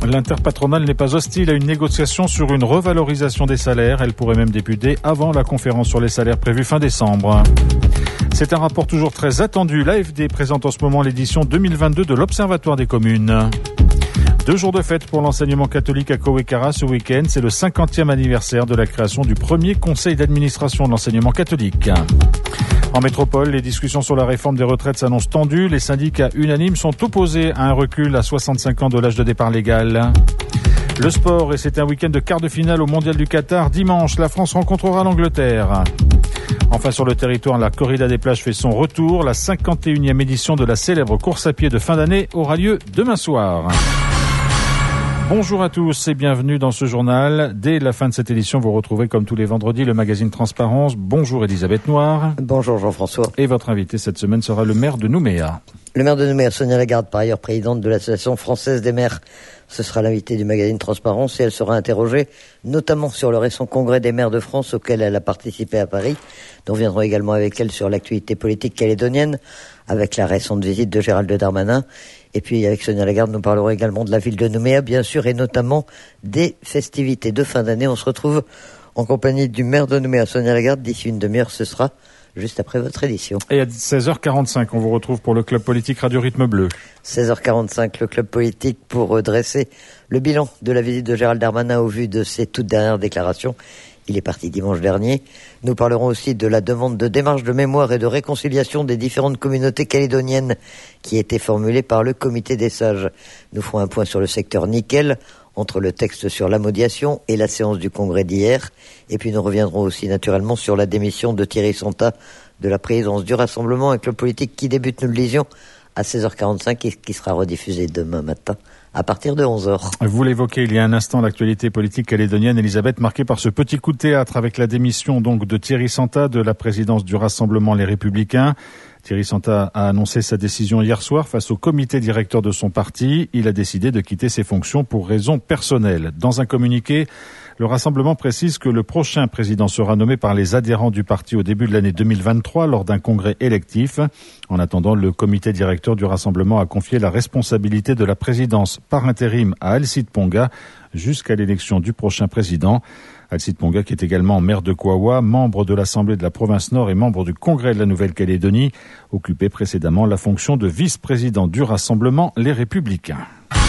L'interpatronale n'est pas hostile à une négociation sur une revalorisation des salaires. Elle pourrait même débuter avant la conférence sur les salaires prévue fin décembre. C'est un rapport toujours très attendu. L'AFD présente en ce moment l'édition 2022 de l'Observatoire des communes. 2 jours de fête pour l'enseignement catholique à Kowekara ce week-end. C'est le 50e anniversaire de la création du premier conseil d'administration de l'enseignement catholique. En métropole, les discussions sur la réforme des retraites s'annoncent tendues. Les syndicats unanimes sont opposés à un recul à 65 ans de l'âge de départ légal. Le sport, et c'est un week-end de quart de finale au Mondial du Qatar. Dimanche, la France rencontrera l'Angleterre. Enfin, sur le territoire, la corrida des plages fait son retour. La 51e édition de la célèbre course à pied de fin d'année aura lieu demain soir. Bonjour à tous et bienvenue dans ce journal. Dès la fin de cette édition, vous retrouvez comme tous les vendredis le magazine Transparence. Bonjour Elisabeth Noir. Bonjour Jean-François. Et votre invité cette semaine sera le maire de Nouméa. Le maire de Nouméa, Sonia Lagarde, par ailleurs présidente de l'Association française des maires. Ce sera l'invité du magazine Transparence et elle sera interrogée notamment sur le récent congrès des maires de France auquel elle a participé à Paris. Nous reviendrons également avec elle sur l'actualité politique calédonienne avec la récente visite de Gérald Darmanin. Et puis avec Sonia Lagarde, nous parlerons également de la ville de Nouméa, bien sûr, et notamment des festivités de fin d'année. On se retrouve en compagnie du maire de Nouméa, Sonia Lagarde. D'ici une demi-heure, ce sera juste après votre édition. Et à 16h45, on vous retrouve pour le club politique Radio Rythme Bleu. 16h45, le club politique pour dresser le bilan de la visite de Gérald Darmanin au vu de ses toutes dernières déclarations. Il est parti dimanche dernier. Nous parlerons aussi de la demande de démarche de mémoire et de réconciliation des différentes communautés calédoniennes qui a été formulée par le comité des sages. Nous ferons un point sur le secteur nickel entre le texte sur l'amodiation et la séance du congrès d'hier. Et puis nous reviendrons aussi naturellement sur la démission de Thierry Santa de la présidence du Rassemblement, un club politique qui débute, nous le disions, à 16h45 et qui sera rediffusé demain matin à partir de 11h. Vous l'évoquez il y a un instant, l'actualité politique calédonienne, Elisabeth, marquée par ce petit coup de théâtre avec la démission donc de Thierry Santa de la présidence du Rassemblement Les Républicains. Thierry Santa a annoncé sa décision hier soir face au comité directeur de son parti. Il a décidé de quitter ses fonctions pour raisons personnelles. Dans un communiqué, le Rassemblement précise que le prochain président sera nommé par les adhérents du parti au début de l'année 2023 lors d'un congrès électif. En attendant, le comité directeur du Rassemblement a confié la responsabilité de la présidence par intérim à Alcide Ponga jusqu'à l'élection du prochain président. Alcide Ponga, qui est également maire de Kouawa, membre de l'Assemblée de la province Nord et membre du Congrès de la Nouvelle-Calédonie, occupait précédemment la fonction de vice-président du Rassemblement Les Républicains.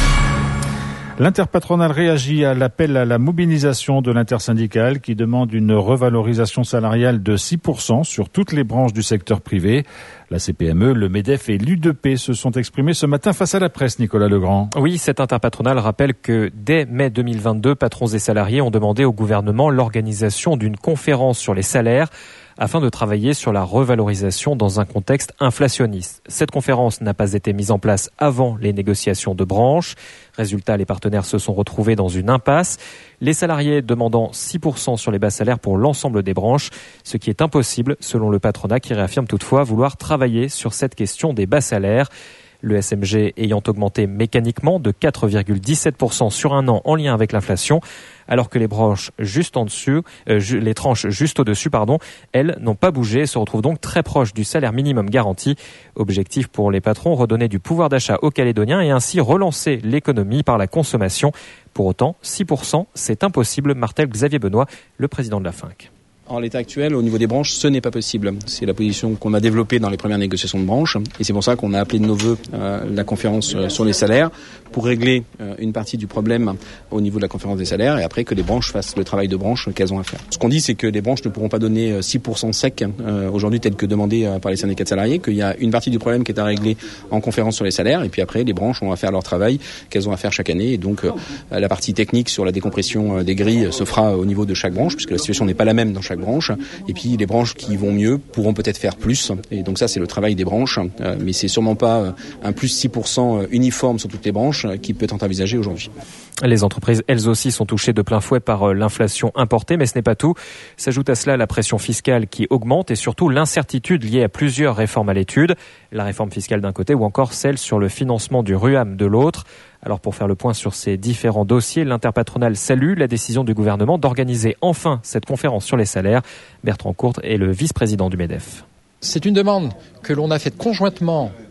L'interpatronale réagit à l'appel à la mobilisation de l'intersyndicale qui demande une revalorisation salariale de 6% sur toutes les branches du secteur privé. La CPME, le MEDEF et l'UDP se sont exprimés ce matin face à la presse, Nicolas Legrand. Oui, cette interpatronale rappelle que dès mai 2022, patrons et salariés ont demandé au gouvernement l'organisation d'une conférence sur les salaires afin de travailler sur la revalorisation dans un contexte inflationniste. Cette conférence n'a pas été mise en place avant les négociations de branche. Résultat, les partenaires se sont retrouvés dans une impasse. Les salariés demandant 6% sur les bas salaires pour l'ensemble des branches, ce qui est impossible selon le patronat qui réaffirme toutefois vouloir travailler sur cette question des bas salaires. Le SMG ayant augmenté mécaniquement de 4,17% sur un an en lien avec l'inflation, alors que les branches juste en dessous, les tranches juste au-dessus, elles n'ont pas bougé et se retrouvent donc très proches du salaire minimum garanti. Objectif pour les patrons, redonner du pouvoir d'achat aux Calédoniens et ainsi relancer l'économie par la consommation. Pour autant, 6%, c'est impossible, martèle Xavier Benoît, le président de la FINC. En l'état actuel, au niveau des branches, ce n'est pas possible. C'est la position qu'on a développée dans les premières négociations de branches. Et c'est pour ça qu'on a appelé de nos voeux la conférence sur les salaires pour régler une partie du problème au niveau de la conférence des salaires et après que les branches fassent le travail de branche qu'elles ont à faire. Ce qu'on dit, c'est que les branches ne pourront pas donner 6% sec aujourd'hui tel que demandé par les syndicats de salariés, qu'il y a une partie du problème qui est à régler en conférence sur les salaires et puis après les branches ont à faire leur travail qu'elles ont à faire chaque année. Et donc la partie technique sur la décompression des grilles se fera au niveau de chaque branche puisque la situation n'est pas la même dans chaque branche. Et puis les branches qui vont mieux pourront peut-être faire plus. Et donc ça, c'est le travail des branches. Mais c'est sûrement pas un plus 6% uniforme sur toutes les branches qui peut être envisagé aujourd'hui. Les entreprises, elles aussi, sont touchées de plein fouet par l'inflation importée, mais ce n'est pas tout. S'ajoute à cela la pression fiscale qui augmente et surtout l'incertitude liée à plusieurs réformes à l'étude. La réforme fiscale d'un côté ou encore celle sur le financement du RUAM de l'autre. Alors pour faire le point sur ces différents dossiers, l'interpatronale salue la décision du gouvernement d'organiser enfin cette conférence sur les salaires. Bertrand Courte est le vice-président du MEDEF. C'est une demande que l'on a faite conjointement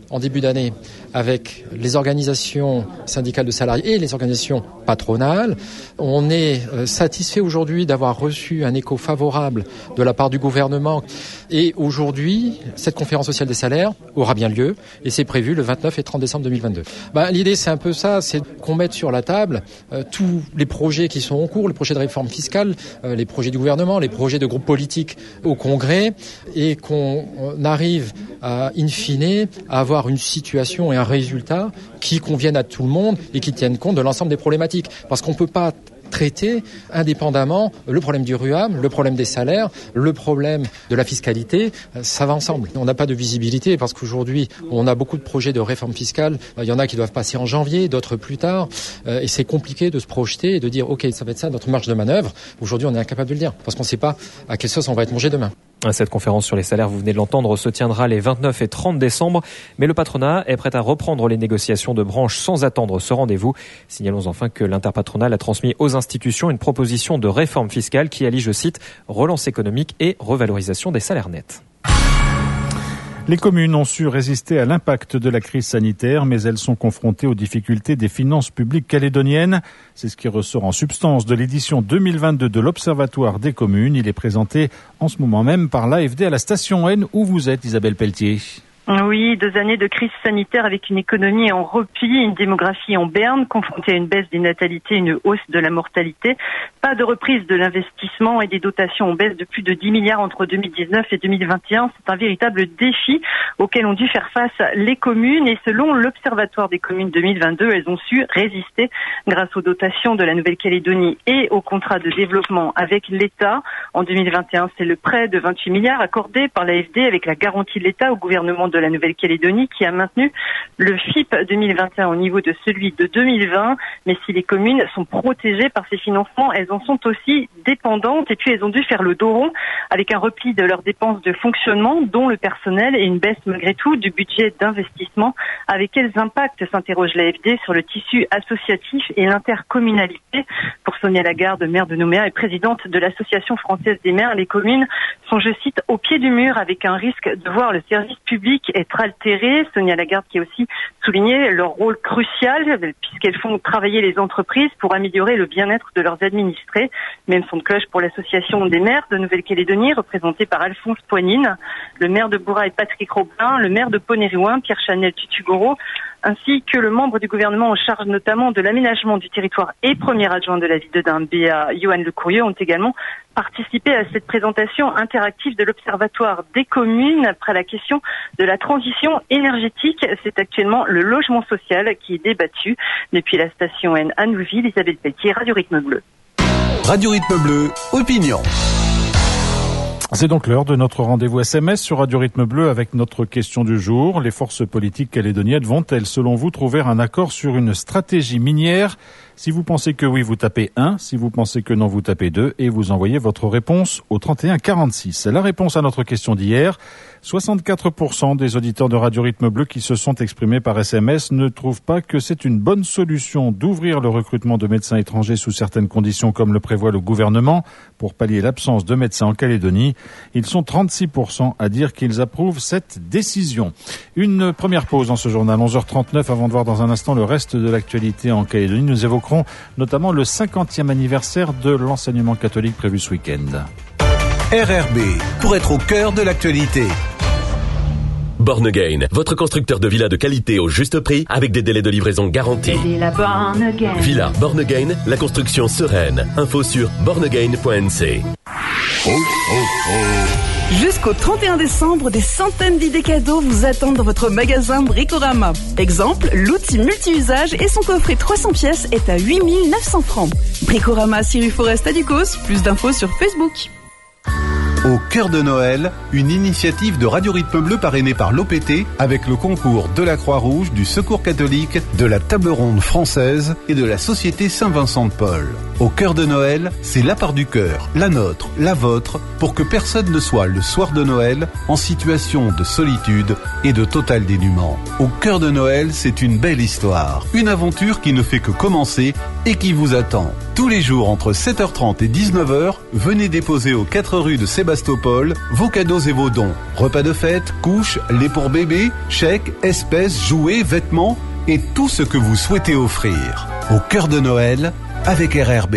en début d'année avec les organisations syndicales de salariés et les organisations patronales. On est satisfait aujourd'hui d'avoir reçu un écho favorable de la part du gouvernement. Et aujourd'hui, cette conférence sociale des salaires aura bien lieu et c'est prévu le 29 et 30 décembre 2022. L'idée, c'est un peu ça, c'est qu'on mette sur la table tous les projets qui sont en cours, les projets de réforme fiscale, les projets du gouvernement, les projets de groupes politiques au Congrès et qu'on arrive à, in fine, à avoir une situation et un résultat qui conviennent à tout le monde et qui tiennent compte de l'ensemble des problématiques. Parce qu'on ne peut pas traiter indépendamment le problème du RUAM, le problème des salaires, le problème de la fiscalité, ça va ensemble. On n'a pas de visibilité parce qu'aujourd'hui, on a beaucoup de projets de réforme fiscale. Il y en a qui doivent passer en janvier, d'autres plus tard. Et c'est compliqué de se projeter et de dire, OK, ça va être ça notre marge de manœuvre. Aujourd'hui, on est incapable de le dire parce qu'on ne sait pas à quelle sauce on va être mangé demain. Cette conférence sur les salaires, vous venez de l'entendre, se tiendra les 29 et 30 décembre. Mais le patronat est prêt à reprendre les négociations de branche sans attendre ce rendez-vous. Signalons enfin que l'interpatronal a transmis aux institutions une proposition de réforme fiscale qui allie, je cite, relance économique et revalorisation des salaires nets. Les communes ont su résister à l'impact de la crise sanitaire, mais elles sont confrontées aux difficultés des finances publiques calédoniennes. C'est ce qui ressort en substance de l'édition 2022 de l'Observatoire des communes. Il est présenté en ce moment même par l'AFD à la station N où vous êtes, Isabelle Pelletier. Oui, 2 années de crise sanitaire avec une économie en repli, une démographie en berne, confrontée à une baisse des natalités, une hausse de la mortalité. Pas de reprise de l'investissement et des dotations en baisse de plus de 10 milliards entre 2019 et 2021. C'est un véritable défi auquel ont dû faire face les communes. Et selon l'Observatoire des communes 2022, elles ont su résister grâce aux dotations de la Nouvelle-Calédonie et au contrat de développement avec l'État. En 2021, c'est le prêt de 28 milliards accordé par l'AFD avec la garantie de l'État au gouvernement de la Nouvelle-Calédonie qui a maintenu le FIP 2021 au niveau de celui de 2020. Mais si les communes sont protégées par ces financements, elles en sont aussi dépendantes et puis elles ont dû faire le dos rond avec un repli de leurs dépenses de fonctionnement, dont le personnel, et une baisse malgré tout du budget d'investissement. Avec quels impacts s'interroge l'AFD sur le tissu associatif et l'intercommunalité? Pour Sonia Lagarde, maire de Nouméa et présidente de l'Association française des maires, les communes sont, je cite, au pied du mur avec un risque de voir le service public être altéré. Sonia Lagarde qui a aussi souligné leur rôle crucial puisqu'elles font travailler les entreprises pour améliorer le bien-être de leurs administrés. Même son de cloche pour l'association des maires de Nouvelle-Calédonie représentée par Alphonse Poignine, le maire de Boura et Patrick Robin, le maire de Ponériouin, Pierre Chanel Tutugoro, ainsi que le membre du gouvernement en charge notamment de l'aménagement du territoire et premier adjoint de la ville de Dambéa, Johan Le Courrieux, ont également participé à cette présentation interactive de l'Observatoire des communes après la question de la transition énergétique. C'est actuellement le logement social qui est débattu. Depuis la station N à Nouville, Isabelle Pelletier, Radio Rythme Bleu. Radio Rythme Bleu, opinion. C'est donc l'heure de notre rendez-vous SMS sur Radio Rythme Bleu avec notre question du jour. Les forces politiques calédoniennes vont-elles, selon vous, trouver un accord sur une stratégie minière? Si vous pensez que oui, vous tapez 1. Si vous pensez que non, vous tapez 2. Et vous envoyez votre réponse au 31 46. La réponse à notre question d'hier. 64% des auditeurs de Radio Rythme Bleu qui se sont exprimés par SMS ne trouvent pas que c'est une bonne solution d'ouvrir le recrutement de médecins étrangers sous certaines conditions comme le prévoit le gouvernement pour pallier l'absence de médecins en Calédonie. Ils sont 36% à dire qu'ils approuvent cette décision. Une première pause dans ce journal, 11h39, avant de voir dans un instant le reste de l'actualité en Calédonie. Nous évoquerons notamment le 50e anniversaire de l'enseignement catholique prévu ce week-end. RRB, pour être au cœur de l'actualité. Born Again, votre constructeur de villas de qualité au juste prix avec des délais de livraison garantis. Villa Born Again. Villa Born Again, la construction sereine. Info sur bornagain.nc. Jusqu'au 31 décembre, des centaines d'idées cadeaux vous attendent dans votre magasin Bricorama. Exemple, l'outil multi-usage et son coffret 300 pièces est à 8 900 francs. Bricorama, Siri Forest à Ducos, plus d'infos sur Facebook. Au cœur de Noël, une initiative de Radio Rythme Bleu parrainée par l'OPT avec le concours de la Croix-Rouge, du Secours catholique, de la Table ronde française et de la Société Saint-Vincent de Paul. Au cœur de Noël, c'est la part du cœur, la nôtre, la vôtre, pour que personne ne soit le soir de Noël en situation de solitude et de total dénuement. Au cœur de Noël, c'est une belle histoire, une aventure qui ne fait que commencer et qui vous attend. Tous les jours entre 7h30 et 19h, venez déposer aux 4 rues de Sébastien Sébastopol, vos cadeaux et vos dons. Repas de fête, couches, lait pour bébé, chèques, espèces, jouets, vêtements et tout ce que vous souhaitez offrir. Au cœur de Noël, avec RRB.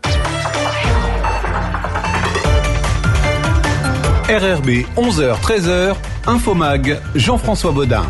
RRB 11h-13h, Infomag, Jean-François Baudin.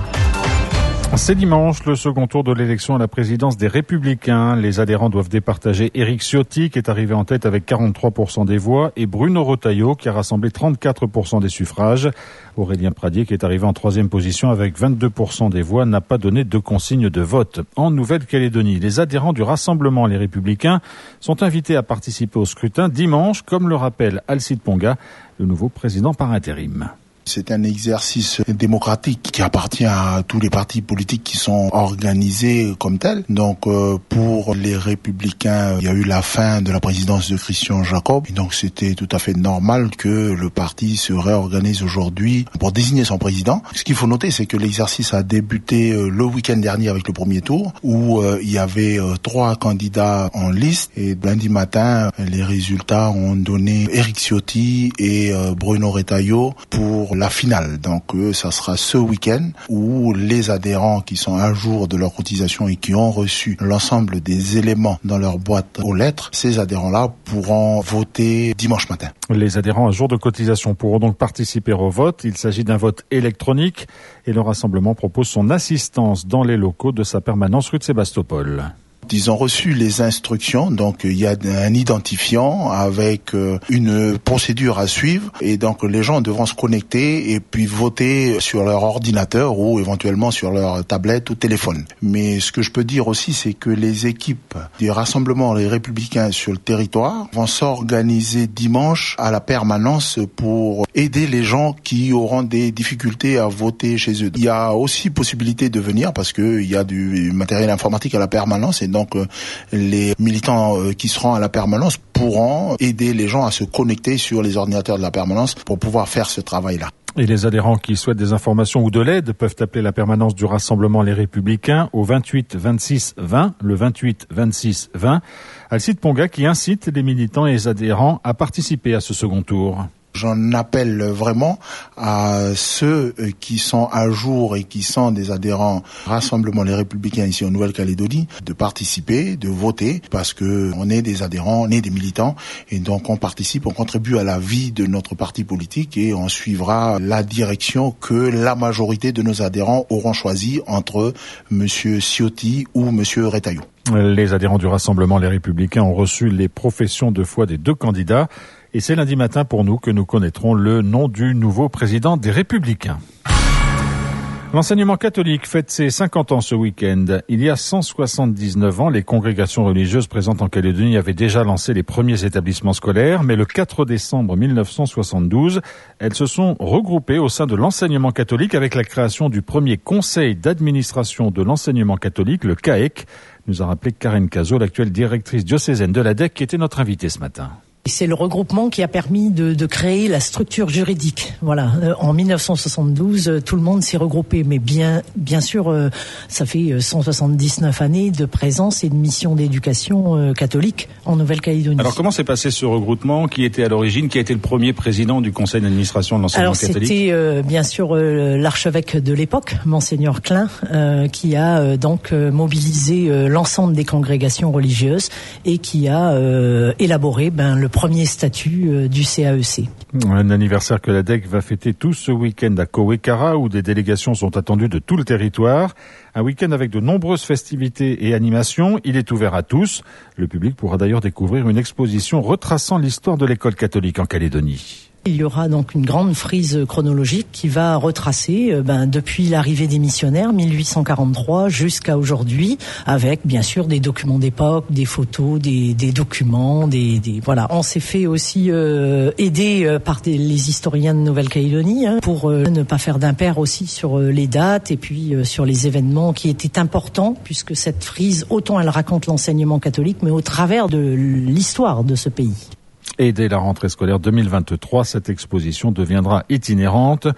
C'est dimanche, le second tour de l'élection à la présidence des Républicains. Les adhérents doivent départager Éric Ciotti, qui est arrivé en tête avec 43% des voix, et Bruno Retailleau, qui a rassemblé 34% des suffrages. Aurélien Pradier, qui est arrivé en troisième position avec 22% des voix, n'a pas donné de consigne de vote. En Nouvelle-Calédonie, les adhérents du Rassemblement Les Républicains sont invités à participer au scrutin dimanche, comme le rappelle Alcide Ponga, le nouveau président par intérim. C'est un exercice démocratique qui appartient à tous les partis politiques qui sont organisés comme tels. Donc pour les Républicains, il y a eu la fin de la présidence de Christian Jacob. Et donc c'était tout à fait normal que le parti se réorganise aujourd'hui pour désigner son président. Ce qu'il faut noter, c'est que l'exercice a débuté le week-end dernier avec le premier tour, où il y avait 3 candidats en liste. Et lundi matin, les résultats ont donné Éric Ciotti et Bruno Retailleau pour la finale. Donc ça sera ce week-end où les adhérents qui sont à jour de leur cotisation et qui ont reçu l'ensemble des éléments dans leur boîte aux lettres, ces adhérents-là pourront voter dimanche matin. Les adhérents à jour de cotisation pourront donc participer au vote. Il s'agit d'un vote électronique et le Rassemblement propose son assistance dans les locaux de sa permanence rue de Sébastopol. Ils ont reçu les instructions, donc il y a un identifiant avec une procédure à suivre et donc les gens devront se connecter et puis voter sur leur ordinateur ou éventuellement sur leur tablette ou téléphone. Mais ce que je peux dire aussi, c'est que les équipes du Rassemblement Les Républicains sur le territoire vont s'organiser dimanche à la permanence pour aider les gens qui auront des difficultés à voter chez eux. Il y a aussi possibilité de venir parce que il y a du matériel informatique à la permanence et donc les militants qui seront à la permanence pourront aider les gens à se connecter sur les ordinateurs de la permanence pour pouvoir faire ce travail-là. Et les adhérents qui souhaitent des informations ou de l'aide peuvent appeler la permanence du Rassemblement Les Républicains au 28 26 20, le 28 26 20. Alcide Ponga qui incite les militants et les adhérents à participer à ce second tour. J'en appelle vraiment à ceux qui sont à jour et qui sont des adhérents Rassemblement Les Républicains ici en Nouvelle-Calédonie de participer, de voter parce que on est des adhérents, on est des militants et donc on participe, on contribue à la vie de notre parti politique et on suivra la direction que la majorité de nos adhérents auront choisi entre monsieur Ciotti ou monsieur Retailleau. Les adhérents du Rassemblement Les Républicains ont reçu les professions de foi des 2 candidats. Et c'est lundi matin pour nous que nous connaîtrons le nom du nouveau président des Républicains. L'enseignement catholique fête ses 50 ans ce week-end. Il y a 179 ans, les congrégations religieuses présentes en Calédonie avaient déjà lancé les premiers établissements scolaires, mais le 4 décembre 1972, elles se sont regroupées au sein de l'enseignement catholique avec la création du premier conseil d'administration de l'enseignement catholique, le CAEC, nous a rappelé Karen Cazot, l'actuelle directrice diocésaine de l'ADEC, qui était notre invitée ce matin. C'est le regroupement qui a permis de créer la structure juridique. Voilà. En 1972, tout le monde s'est regroupé, mais bien sûr, ça fait 179 années de présence et de mission d'éducation catholique en Nouvelle-Calédonie. Alors comment s'est passé ce regroupement? Qui était à l'origine? Qui a été le premier président du conseil d'administration de l'enseignement catholique? Alors c'était bien sûr l'archevêque de l'époque, Monseigneur Klein, qui a donc mobilisé l'ensemble des congrégations religieuses et qui a élaboré le premier statut du CAEC. Un anniversaire que l'ADEC va fêter tout ce week-end à Kowekara, où des délégations sont attendues de tout le territoire. Un week-end avec de nombreuses festivités et animations. Il est ouvert à tous. Le public pourra d'ailleurs découvrir une exposition retraçant l'histoire de l'école catholique en Calédonie. Il y aura donc une grande frise chronologique qui va retracer depuis l'arrivée des missionnaires 1843 jusqu'à aujourd'hui, avec bien sûr des documents d'époque, des photos, des documents, voilà. On s'est fait aussi aider par les historiens de Nouvelle-Calédonie pour ne pas faire d'impair aussi sur les dates et puis sur les événements qui étaient importants, puisque cette frise, autant elle raconte l'enseignement catholique, mais au travers de l'histoire de ce pays. Et dès la rentrée scolaire 2023, cette exposition deviendra itinérante.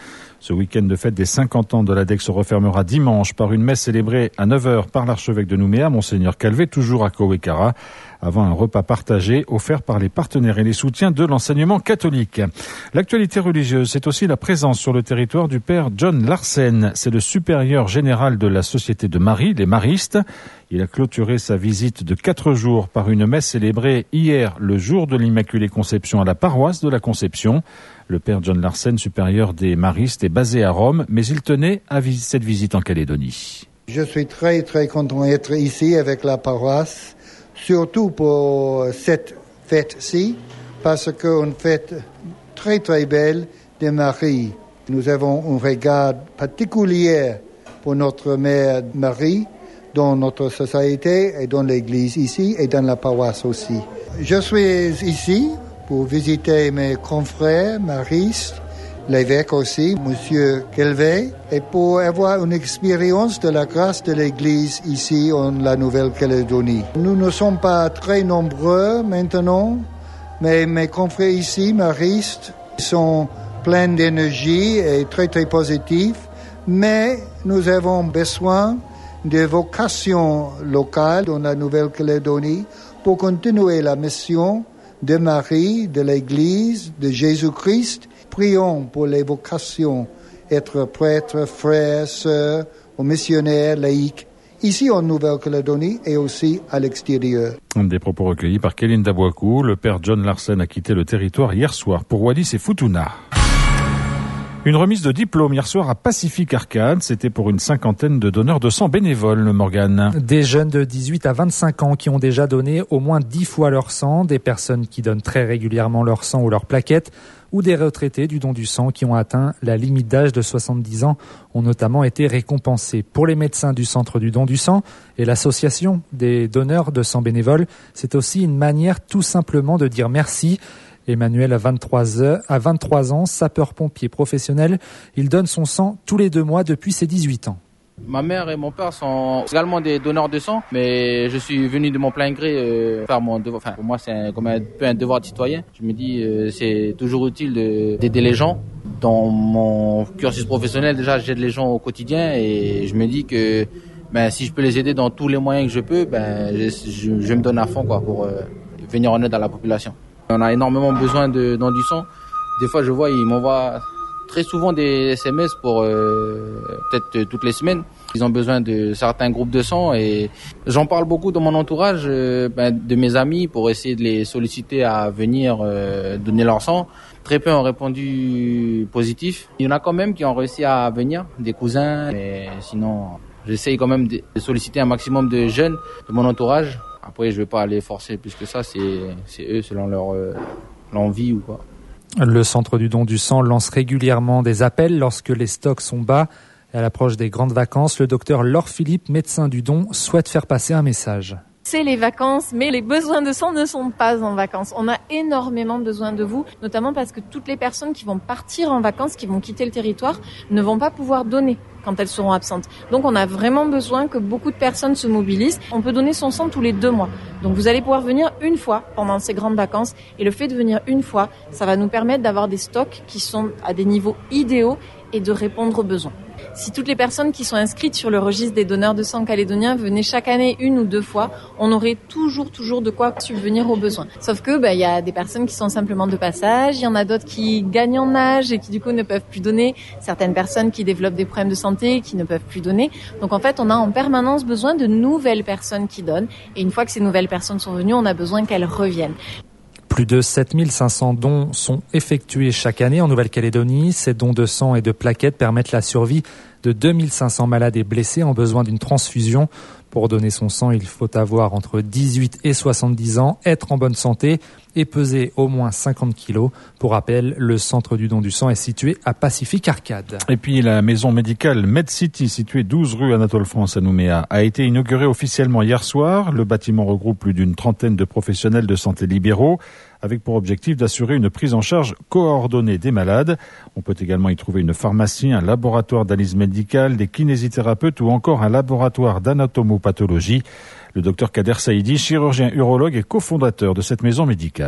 Ce week-end de fête des 50 ans de l'ADEC se refermera dimanche par une messe célébrée à 9h par l'archevêque de Nouméa, Monseigneur Calvé, toujours à Kowekara, avant un repas partagé offert par les partenaires et les soutiens de l'enseignement catholique. L'actualité religieuse, c'est aussi la présence sur le territoire du père John Larsen. C'est le supérieur général de la Société de Marie, les Maristes. Il a clôturé sa visite de 4 jours par une messe célébrée hier, le jour de l'Immaculée Conception à la paroisse de la Conception. Le père John Larsen, supérieur des Maristes, est basé à Rome, mais il tenait à cette visite en Calédonie. Je suis très content d'être ici avec la paroisse, surtout pour cette fête-ci, parce qu'une fête très belle de Marie. Nous avons un regard particulier pour notre mère Marie dans notre société et dans l'église ici et dans la paroisse aussi. Je suis ici pour visiter mes confrères maristes, l'évêque aussi, Monsieur Calvé, et pour avoir une expérience de la grâce de l'Église ici en la Nouvelle-Calédonie. Nous ne sommes pas très nombreux maintenant, mais mes confrères ici, maristes, sont pleins d'énergie et très positifs, mais nous avons besoin de vocations locales dans la Nouvelle-Calédonie pour continuer la mission de Marie, de l'Église, de Jésus-Christ. Prions pour les vocations, être prêtres, frères, sœurs, ou missionnaires, laïcs, ici en Nouvelle-Calédonie et aussi à l'extérieur. Des propos recueillis par Kéline Dabouakou. Le père John Larsen a quitté le territoire hier soir pour Wallis et Futuna. Une remise de diplôme hier soir à Pacific Arcade. C'était pour une 50aine de donneurs de sang bénévoles, Morgane. Des jeunes de 18 à 25 ans qui ont déjà donné au moins 10 fois leur sang, des personnes qui donnent très régulièrement leur sang ou leur plaquette, ou des retraités du don du sang qui ont atteint la limite d'âge de 70 ans ont notamment été récompensés. Pour les médecins du centre du don du sang et l'association des donneurs de sang bénévoles, c'est aussi une manière tout simplement de dire merci. Emmanuel a 23 ans, sapeur-pompier professionnel. Il donne son sang tous les 2 mois depuis ses 18 ans. Ma mère et mon père sont également des donneurs de sang, mais je suis venu de mon plein gré faire mon devoir. Enfin, pour moi, c'est comme un peu un devoir de citoyen. Je me dis, c'est toujours utile d'aider les gens. Dans mon cursus professionnel, déjà, j'aide les gens au quotidien et je me dis que si je peux les aider dans tous les moyens que je peux, je me donne à fond pour venir en aide à la population. On a énormément besoin de don du sang. Des fois, je vois, ils m'envoient très souvent des SMS pour peut-être toutes les semaines. Ils ont besoin de certains groupes de sang et j'en parle beaucoup dans mon entourage de mes amis pour essayer de les solliciter à venir donner leur sang. Très peu ont répondu positif. Il y en a quand même qui ont réussi à venir, des cousins. Mais sinon, j'essaye quand même de solliciter un maximum de jeunes de mon entourage. Après, je ne vais pas les forcer plus que ça, c'est eux selon leur envie ou quoi. Le centre du don du sang lance régulièrement des appels lorsque les stocks sont bas. Et à l'approche des grandes vacances, le docteur Laure Philippe, médecin du don, souhaite faire passer un message. C'est les vacances, mais les besoins de sang ne sont pas en vacances. On a énormément besoin de vous, notamment parce que toutes les personnes qui vont partir en vacances, qui vont quitter le territoire, ne vont pas pouvoir donner quand elles seront absentes. Donc on a vraiment besoin que beaucoup de personnes se mobilisent. On peut donner son sang tous les 2 mois. Donc vous allez pouvoir venir une fois pendant ces grandes vacances. Et le fait de venir une fois, ça va nous permettre d'avoir des stocks qui sont à des niveaux idéaux et de répondre aux besoins. Si toutes les personnes qui sont inscrites sur le registre des donneurs de sang calédoniens venaient chaque année 1 ou 2 fois, on aurait toujours de quoi subvenir aux besoins. Sauf que il y a des personnes qui sont simplement de passage, il y en a d'autres qui gagnent en âge et qui du coup ne peuvent plus donner, certaines personnes qui développent des problèmes de santé qui ne peuvent plus donner. Donc en fait, on a en permanence besoin de nouvelles personnes qui donnent et une fois que ces nouvelles personnes sont venues, on a besoin qu'elles reviennent. Plus de 7500 dons sont effectués chaque année en Nouvelle-Calédonie. Ces dons de sang et de plaquettes permettent la survie de 2500 malades et blessés en besoin d'une transfusion. Pour donner son sang, il faut avoir entre 18 et 70 ans, être en bonne santé et peser au moins 50 kilos. Pour rappel, le centre du don du sang est situé à Pacific Arcade. Et puis la maison médicale MedCity, située 12 rue Anatole France à Nouméa, a été inaugurée officiellement hier soir. Le bâtiment regroupe plus d'une trentaine de professionnels de santé libéraux, avec pour objectif d'assurer une prise en charge coordonnée des malades. On peut également y trouver une pharmacie, un laboratoire d'analyse médicale, des kinésithérapeutes ou encore un laboratoire d'anatomopathologie. Le docteur Kader Saïdi, chirurgien urologue et cofondateur de cette maison médicale.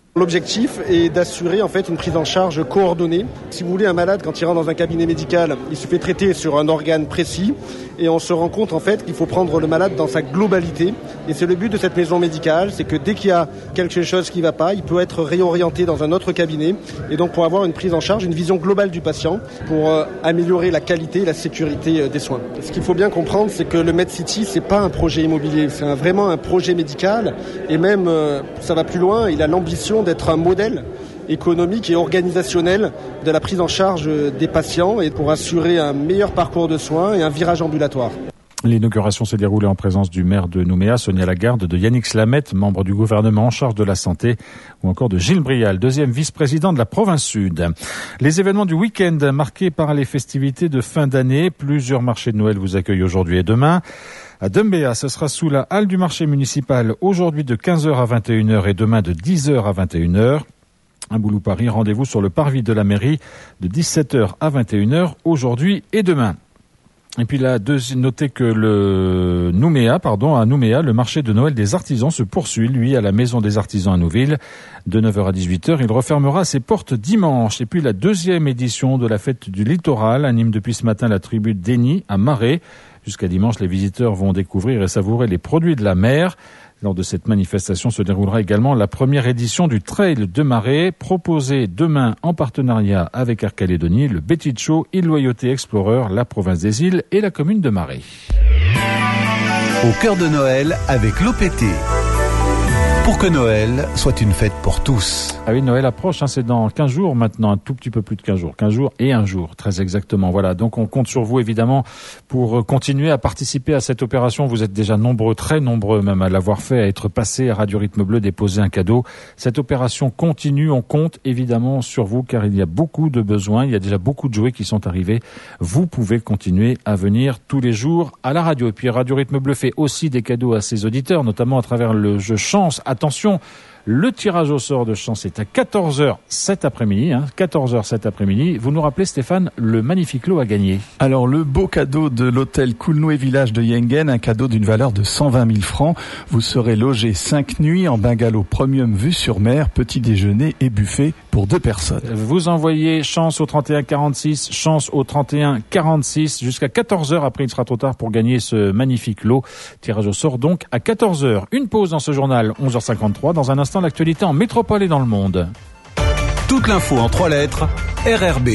L'objectif est d'assurer en fait une prise en charge coordonnée. Si vous voulez, un malade, quand il rentre dans un cabinet médical, il se fait traiter sur un organe précis et on se rend compte en fait qu'il faut prendre le malade dans sa globalité. Et c'est le but de cette maison médicale, c'est que dès qu'il y a quelque chose qui ne va pas, il peut être réorienté dans un autre cabinet et donc pour avoir une prise en charge, une vision globale du patient pour améliorer la qualité et la sécurité des soins. Ce qu'il faut bien comprendre, c'est que le MedCity, c'est pas un projet immobilier, c'est vraiment un projet médical et même, ça va plus loin, il a l'ambition d'être un modèle économique et organisationnel de la prise en charge des patients et pour assurer un meilleur parcours de soins et un virage ambulatoire. L'inauguration s'est déroulée en présence du maire de Nouméa, Sonia Lagarde, de Yannick Slamette, membre du gouvernement en charge de la santé, ou encore de Gilles Brial, deuxième vice-président de la province sud. Les événements du week-end marqués par les festivités de fin d'année, plusieurs marchés de Noël vous accueillent aujourd'hui et demain. À Dumbéa, ce sera sous la halle du marché municipal, aujourd'hui de 15h à 21h et demain de 10h à 21h. À Boulou-Paris, rendez-vous sur le parvis de la mairie de 17h à 21h aujourd'hui et demain. Et puis là, notez que à Nouméa, le marché de Noël des artisans se poursuit, lui, à la Maison des Artisans à Nouville, de 9h à 18h. Il refermera ses portes dimanche. Et puis la deuxième édition de la fête du littoral anime depuis ce matin la tribu d'Eni à Marais. Jusqu'à dimanche, les visiteurs vont découvrir et savourer les produits de la mer. Lors de cette manifestation se déroulera également la première édition du Trail de Marais, proposé demain en partenariat avec Air Calédonie, le Betty-Show, Île Loyauté Explorer, la province des îles et la commune de Marais. Au cœur de Noël avec l'OPT. Pour que Noël soit une fête pour tous. Ah oui, Noël approche, c'est dans 15 jours maintenant, un tout petit peu plus de 15 jours. 15 jours et un jour, très exactement. Voilà, donc on compte sur vous évidemment pour continuer à participer à cette opération. Vous êtes déjà nombreux, très nombreux même à l'avoir fait, à être passé à Radio Rythme Bleu, déposer un cadeau. Cette opération continue, on compte évidemment sur vous car il y a beaucoup de besoins, il y a déjà beaucoup de jouets qui sont arrivés. Vous pouvez continuer à venir tous les jours à la radio. Et puis Radio Rythme Bleu fait aussi des cadeaux à ses auditeurs, notamment à travers le jeu Chance. Attention, le tirage au sort de Chance est à 14h cet après-midi. 14h cet après-midi. Vous nous rappelez, Stéphane, le magnifique lot à gagner. Alors, le beau cadeau de l'hôtel Coulnoué Village de Yengen, un cadeau d'une valeur de 120 000 francs. Vous serez logé 5 nuits en bungalow premium vue sur mer, petit déjeuner et buffet pour 2 personnes. Vous envoyez Chance au 31 46, Chance au 31 46 jusqu'à 14h. Après, il sera trop tard pour gagner ce magnifique lot. Tirage au sort donc à 14h. Une pause dans ce journal, 11h53. Dans un instant, l'actualité en métropole et dans le monde. Toute l'info en 3 lettres, RRB.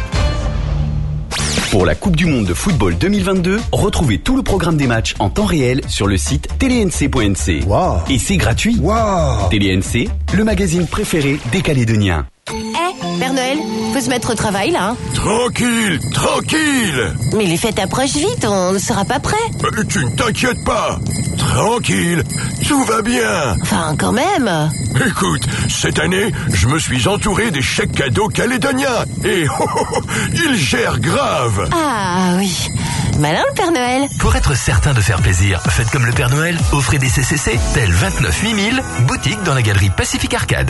Pour la Coupe du Monde de football 2022, retrouvez tout le programme des matchs en temps réel sur le site télé-nc.nc. Wow. Et c'est gratuit. Wow. Télé-nc, le magazine préféré des Calédoniens. Père Noël, faut se mettre au travail là. Tranquille, tranquille. Mais les fêtes approchent vite, on ne sera pas prêt. Tu ne t'inquiètes pas. Tranquille, tout va bien. Enfin, quand même. Écoute, cette année, je me suis entouré des chèques cadeaux calédoniens. Et ils gèrent grave. Ah oui, malin le Père Noël. Pour être certain de faire plaisir, faites comme le Père Noël, offrez des CCC, tel 29 8000, boutique dans la galerie Pacifique Arcade.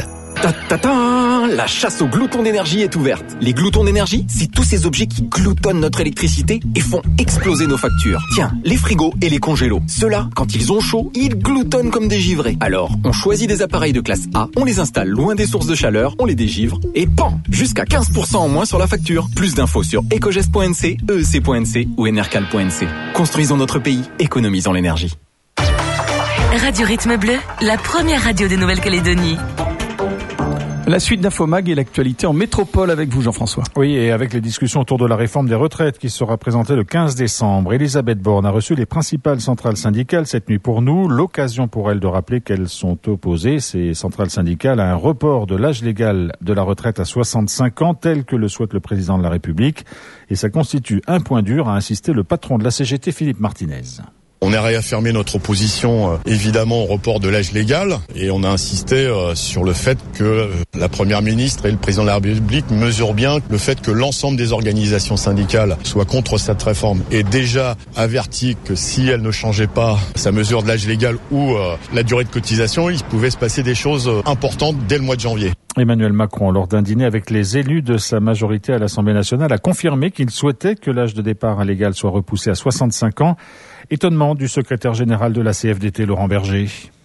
La chasse aux gloutons d'énergie est ouverte. Les gloutons d'énergie, c'est tous ces objets qui gloutonnent notre électricité et font exploser nos factures. Tiens, les frigos et les congélos. Ceux-là, quand ils ont chaud, ils gloutonnent comme des givrés. Alors, on choisit des appareils de classe A, on les installe loin des sources de chaleur, on les dégivre et pan, jusqu'à 15% en moins sur la facture. Plus d'infos sur ecogest.nc, eec.nc ou enercal.nc. Construisons notre pays, économisons l'énergie. Radio Rythme Bleu, la première radio de Nouvelle-Calédonie. La suite d'Infomag et l'actualité en métropole avec vous, Jean-François. Oui, et avec les discussions autour de la réforme des retraites qui sera présentée le 15 décembre. Elisabeth Borne a reçu les principales centrales syndicales cette nuit pour nous. L'occasion pour elle de rappeler qu'elles sont opposées, ces centrales syndicales, à un report de l'âge légal de la retraite à 65 ans, tel que le souhaite le président de la République. Et ça constitue un point dur, a insisté le patron de la CGT, Philippe Martinez. On a réaffirmé notre opposition évidemment au report de l'âge légal et on a insisté sur le fait que la Première ministre et le Président de la République mesurent bien le fait que l'ensemble des organisations syndicales soient contre cette réforme et déjà averti que si elle ne changeait pas sa mesure de l'âge légal ou la durée de cotisation, il pouvait se passer des choses importantes dès le mois de janvier. Emmanuel Macron, lors d'un dîner avec les élus de sa majorité à l'Assemblée nationale, a confirmé qu'il souhaitait que l'âge de départ légal soit repoussé à 65 ans. Étonnement du secrétaire général de la CFDT, Laurent Berger.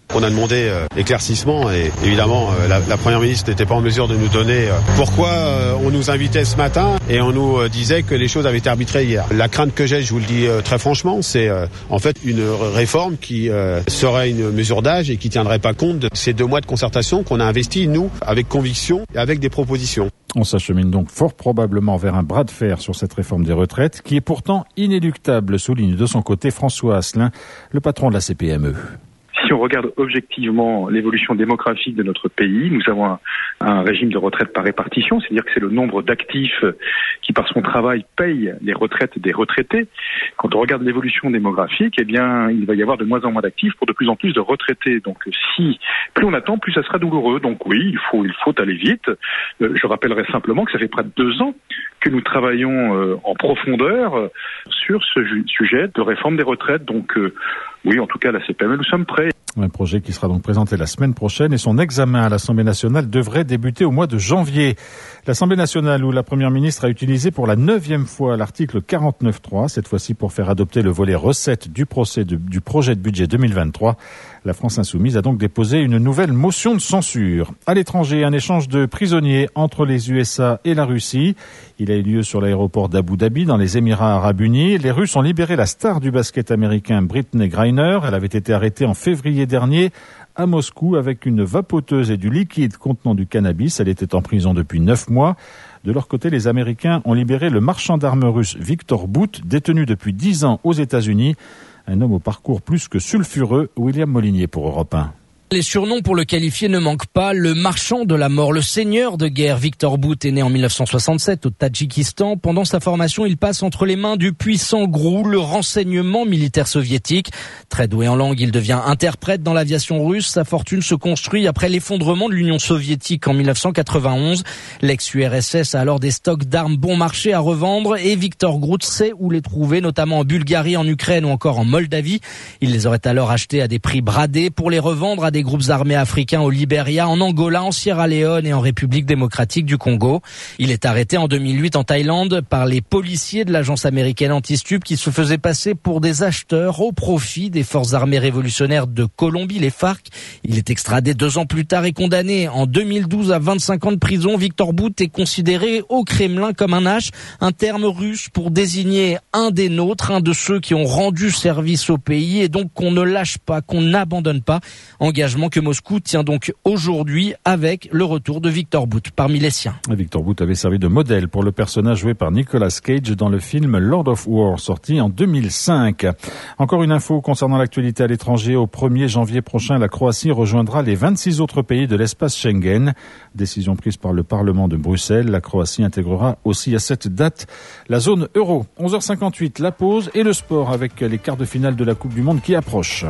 On a demandé éclaircissement et évidemment la Première ministre n'était pas en mesure de nous donner pourquoi on nous invitait ce matin et on nous disait que les choses avaient été arbitrées hier. La crainte que j'ai, je vous le dis très franchement, c'est en fait une réforme qui serait une mesure d'âge et qui tiendrait pas compte de ces 2 mois de concertation qu'on a investi, nous, avec conviction et avec des propositions. On s'achemine donc fort probablement vers un bras de fer sur cette réforme des retraites qui est pourtant inéluctable, souligne de son côté François Asselin, le patron de la CPME. Si on regarde objectivement l'évolution démographique de notre pays, nous avons un régime de retraite par répartition, c'est-à-dire que c'est le nombre d'actifs qui, par son travail, payent les retraites des retraités. Quand on regarde l'évolution démographique, eh bien, il va y avoir de moins en moins d'actifs pour de plus en plus de retraités. Donc, si plus on attend, plus ça sera douloureux. Donc oui, il faut aller vite. Je rappellerai simplement que ça fait près de 2 ans que nous travaillons en profondeur sur ce sujet de réforme des retraites. Donc oui, en tout cas, la CPME, nous sommes prêts. Un projet qui sera donc présenté la semaine prochaine et son examen à l'Assemblée nationale devrait débuter au mois de janvier. L'Assemblée nationale où la Première ministre a utilisé pour la 9e fois l'article 49.3, cette fois-ci pour faire adopter le volet recettes du projet de budget 2023. La France insoumise a donc déposé une nouvelle motion de censure. À l'étranger, un échange de prisonniers entre les USA et la Russie. Il a eu lieu sur l'aéroport d'Abu Dhabi dans les Émirats arabes unis. Les Russes ont libéré la star du basket américain Brittney Griner. Elle avait été arrêtée en février dernier à Moscou avec une vapoteuse et du liquide contenant du cannabis. Elle était en prison depuis 9 mois. De leur côté, les Américains ont libéré le marchand d'armes russe Victor Bout, détenu depuis 10 ans aux États-Unis. Un homme au parcours plus que sulfureux, William Molinier pour Europe 1. Les surnoms pour le qualifier ne manquent pas. Le marchand de la mort, le seigneur de guerre, Victor Bout est né en 1967 au Tadjikistan. Pendant sa formation, il passe entre les mains du puissant GRU, le renseignement militaire soviétique. Très doué en langue, il devient interprète dans l'aviation russe. Sa fortune se construit après l'effondrement de l'Union soviétique en 1991. L'ex-URSS a alors des stocks d'armes bon marché à revendre et Victor Bout sait où les trouver, notamment en Bulgarie, en Ukraine ou encore en Moldavie. Il les aurait alors achetés à des prix bradés pour les revendre à des groupes armés africains au Libéria, en Angola, en Sierra Leone et en République démocratique du Congo. Il est arrêté en 2008 en Thaïlande par les policiers de l'agence américaine anti-stup qui se faisaient passer pour des acheteurs au profit des forces armées révolutionnaires de Colombie, les FARC. Il est extradé 2 ans plus tard et condamné en 2012 à 25 ans de prison. Victor Bout est considéré au Kremlin comme un H, un terme russe pour désigner un des nôtres, un de ceux qui ont rendu service au pays et donc qu'on ne lâche pas, qu'on n'abandonne pas. Engagement que Moscou tient donc aujourd'hui avec le retour de Victor Bout parmi les siens. Victor Bout avait servi de modèle pour le personnage joué par Nicolas Cage dans le film Lord of War, sorti en 2005. Encore une info concernant l'actualité à l'étranger. Au 1er janvier prochain, la Croatie rejoindra les 26 autres pays de l'espace Schengen. Décision prise par le Parlement de Bruxelles. La Croatie intégrera aussi à cette date la zone euro. 11h58, la pause et le sport avec les quarts de finale de la Coupe du Monde qui approchent.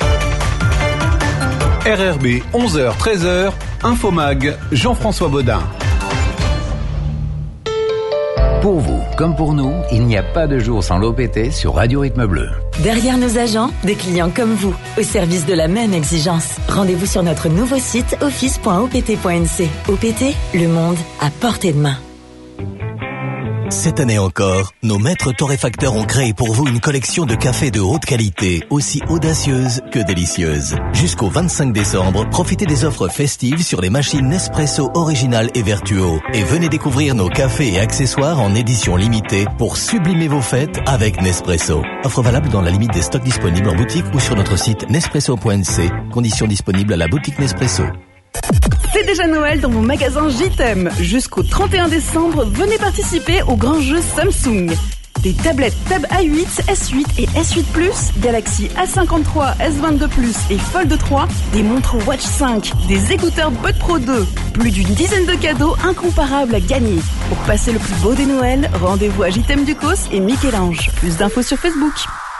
RRB 11h-13h, Infomag, Jean-François Baudin. Pour vous, comme pour nous, il n'y a pas de jour sans l'OPT sur Radio Rythme Bleu. Derrière nos agents, des clients comme vous, au service de la même exigence. Rendez-vous sur notre nouveau site office.opt.nc. OPT, le monde à portée de main. Cette année encore, nos maîtres torréfacteurs ont créé pour vous une collection de cafés de haute qualité, aussi audacieuse que délicieuse. Jusqu'au 25 décembre, profitez des offres festives sur les machines Nespresso originales et Vertuo. Et venez découvrir nos cafés et accessoires en édition limitée pour sublimer vos fêtes avec Nespresso. Offre valable dans la limite des stocks disponibles en boutique ou sur notre site nespresso.nc. Conditions disponibles à la boutique Nespresso. C'est déjà Noël dans vos magasins JTM. Jusqu'au 31 décembre, venez participer au grand jeu Samsung. Des tablettes Tab A8, S8 et S8 Plus, Galaxy A53, S22 Plus et Fold 3, des montres Watch 5, des écouteurs Bud Pro 2, plus d'une dizaine de cadeaux incomparables à gagner. Pour passer le plus beau des Noëls, rendez-vous à JTM Ducos et Michel-Ange. Plus d'infos sur Facebook.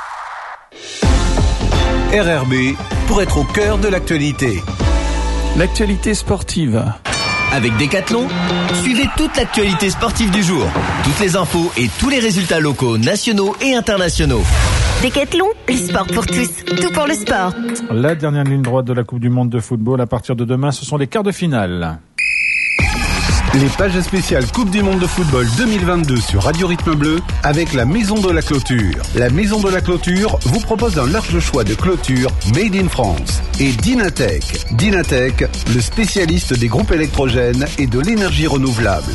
RRB, pour être au cœur de l'actualité. L'actualité sportive. Avec Decathlon, suivez toute l'actualité sportive du jour. Toutes les infos et tous les résultats locaux, nationaux et internationaux. Decathlon, le sport pour tous. Tout pour le sport. La dernière ligne droite de la Coupe du Monde de football. À partir de demain, ce sont les quarts de finale. Les pages spéciales Coupe du Monde de football 2022 sur Radio Rythme Bleu avec la Maison de la Clôture. La Maison de la Clôture vous propose un large choix de clôtures made in France. Et Dynatech. Dynatech, le spécialiste des groupes électrogènes et de l'énergie renouvelable.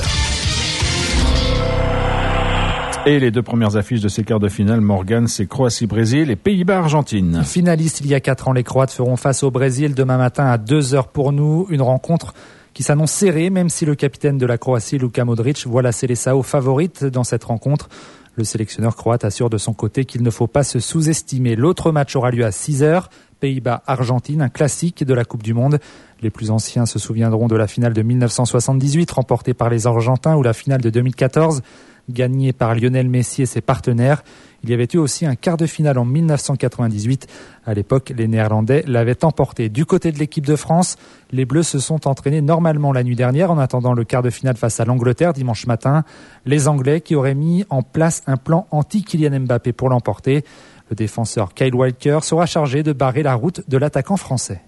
Et les deux premières affiches de ces quarts de finale, Morgane, c'est Croatie-Brésil et Pays-Bas-Argentine. Finalistes il y a 4 ans, les Croates feront face au Brésil demain matin à 2h pour nous. Une rencontre qui s'annonce serrée, même si le capitaine de la Croatie, Luka Modric, voit la Seleção favorite dans cette rencontre. Le sélectionneur croate assure de son côté qu'il ne faut pas se sous-estimer. L'autre match aura lieu à 6h. Pays-Bas-Argentine, un classique de la Coupe du Monde. Les plus anciens se souviendront de la finale de 1978 remportée par les Argentins ou la finale de 2014 gagnée par Lionel Messi et ses partenaires. Il y avait eu aussi un quart de finale en 1998. À l'époque, les Néerlandais l'avaient emporté. Du côté de l'équipe de France, les Bleus se sont entraînés normalement la nuit dernière en attendant le quart de finale face à l'Angleterre dimanche matin. Les Anglais qui auraient mis en place un plan anti-Kylian Mbappé pour l'emporter. Le défenseur Kyle Walker sera chargé de barrer la route de l'attaquant français.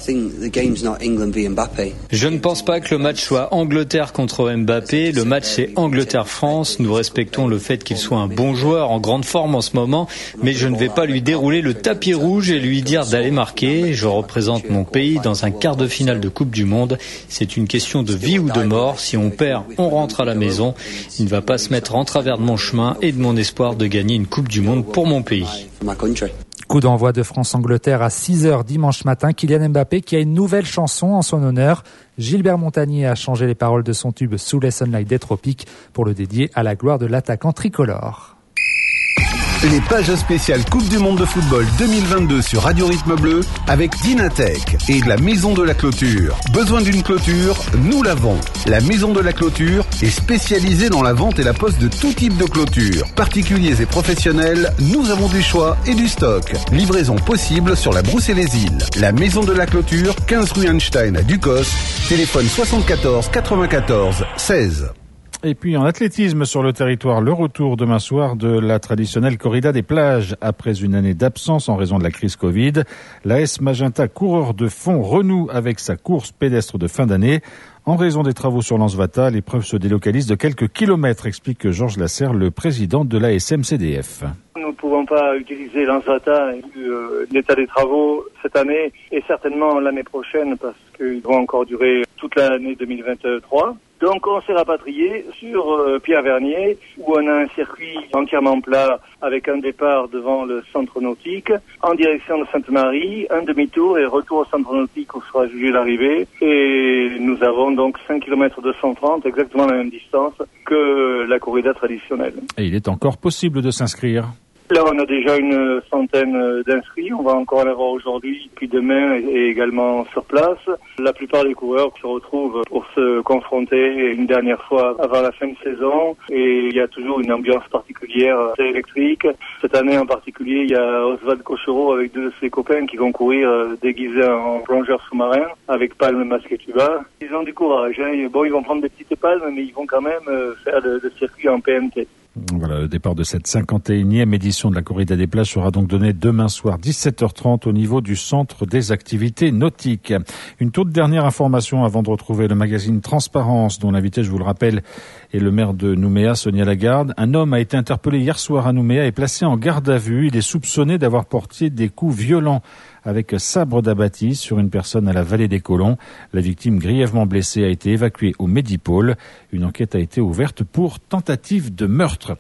Je ne pense pas que le match soit Angleterre contre Mbappé. Le match, c'est Angleterre-France. Nous respectons le fait qu'il soit un bon joueur, en grande forme en ce moment, mais je ne vais pas lui dérouler le tapis rouge et lui dire d'aller marquer. Je représente mon pays dans un quart de finale de Coupe du Monde. C'est une question de vie ou de mort. Si on perd, on rentre à la maison. Il ne va pas se mettre en travers de mon chemin et de mon espoir de gagner une Coupe du Monde pour mon pays. Coup d'envoi de France-Angleterre à 6h dimanche matin. Kylian Mbappé qui a une nouvelle chanson en son honneur. Gilbert Montagnier a changé les paroles de son tube Sous les Sunlight des Tropiques pour le dédier à la gloire de l'attaquant tricolore. Les pages spéciales Coupe du Monde de football 2022 sur Radio Rythme Bleu avec Dynatech et la Maison de la Clôture. Besoin d'une clôture? Nous l'avons. La Maison de la Clôture est spécialisée dans la vente et la pose de tout type de clôture. Particuliers et professionnels, nous avons du choix et du stock. Livraison possible sur la Brousse et les Îles. La Maison de la Clôture, 15 rue Einstein à Ducos. Téléphone 74 94 16. Et puis en athlétisme sur le territoire, le retour demain soir de la traditionnelle corrida des plages. Après une année d'absence en raison de la crise Covid, l'AS Magenta coureur de fond renoue avec sa course pédestre de fin d'année. En raison des travaux sur l'Ansvata, l'épreuve se délocalise de quelques kilomètres, explique Georges Lasserre, le président de l'ASM-CDF. Nous ne pouvons pas utiliser l'Ansvata vu l'état des travaux cette année et certainement l'année prochaine parce qu'ils vont encore durer toute l'année 2023. Donc on s'est rapatrié sur Pierre-Vernier où on a un circuit entièrement plat avec un départ devant le centre nautique en direction de Sainte-Marie, un demi-tour et retour au centre nautique où sera jugé l'arrivée. Et nous avons donc 5 km 230, exactement la même distance que la corrida traditionnelle. Et il est encore possible de s'inscrire. Là, on a déjà une centaine d'inscrits. On va encore en avoir aujourd'hui, puis demain et également sur place. La plupart des coureurs se retrouvent pour se confronter une dernière fois avant la fin de saison. Et il y a toujours une ambiance particulière, très électrique. Cette année en particulier, il y a Oswald Cochereau avec 2 de ses copains qui vont courir déguisés en plongeurs sous-marins avec palme, masque et tuba. Ils ont du courage. Hein. Bon, ils vont prendre des petites palmes, mais ils vont quand même faire le circuit en PMT. Voilà, le départ de cette 51e édition de la corrida des plages sera donc donné demain soir 17h30 au niveau du centre des activités nautiques. Une toute dernière information avant de retrouver le magazine Transparence dont l'invité, je vous le rappelle, est le maire de Nouméa, Sonia Lagarde. Un homme a été interpellé hier soir à Nouméa et placé en garde à vue. Il est soupçonné d'avoir porté des coups violents avec sabre d'abattis sur une personne à la vallée des Colons. La victime grièvement blessée a été évacuée au Medipôle. Une enquête a été ouverte pour tentative de meurtre.